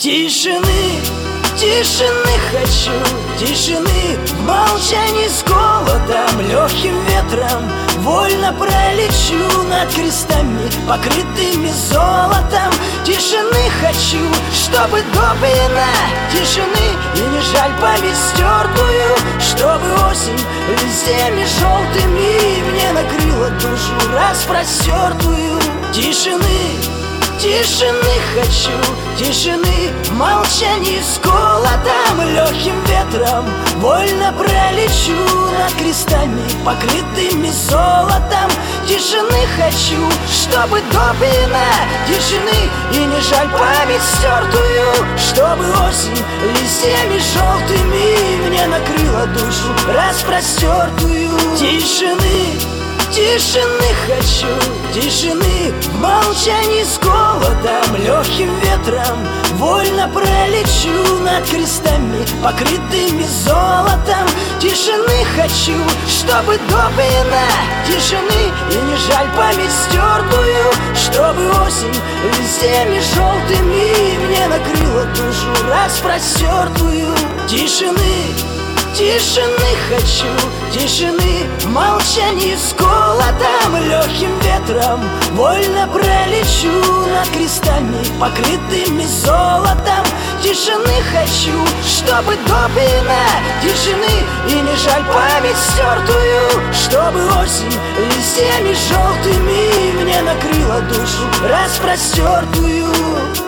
Тишины, тишины хочу, тишины в молчании с голодом, легким ветром вольно пролечу над крестами, покрытыми золотом. Тишины хочу, чтобы до пьяна тишины, и не жаль память стертую, чтобы осень листьями желтыми мне накрыла душу распростертую. Тишины, тишины хочу, тишины в молчании с голодом, легким ветром вольно пролечу над крестами, покрытыми золотом. Тишины хочу, чтобы до пьяна тишины, и не жаль память стертую, чтобы осень листьями желтыми мне накрыла душу распростертую. Тишины, тишины хочу, тишины в молчании с голодом, легким ветром вольно пролечу над крестами, покрытыми золотом. Тишины хочу, чтобы до пьяна тишины, и не жаль память стертую, чтобы осень листьями желтыми мне накрыла душу распростертую. Тишины, тишины хочу, тишины в молчании с голодом, легким ветром вольно пролечу над крестами, покрытыми золотом. Тишины хочу, чтобы до пьяна тишины, и не жаль память стертую, чтобы осень листьями желтыми мне накрыла душу распростертую.